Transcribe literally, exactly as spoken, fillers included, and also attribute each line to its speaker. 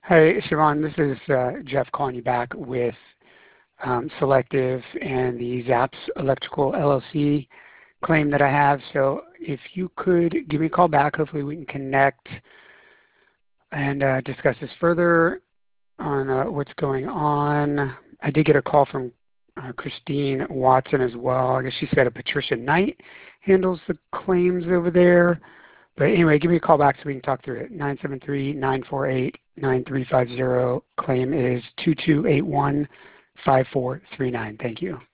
Speaker 1: Hi, Siobhan. This is uh, Jeff calling you back with um, Selective and the Zaps Electrical L L C claim that I have. So if you could give me a call back, hopefully we can connect and uh, discuss this further on uh, what's going on. I did get a call from uh, Christine Watson as well. I guess she said a Patricia Knight handles the claims over there. But anyway, give me a call back so we can talk through it. nine seven three, nine four eight, nine three five zero. Claim is two two eight one, five four three nine. Thank you.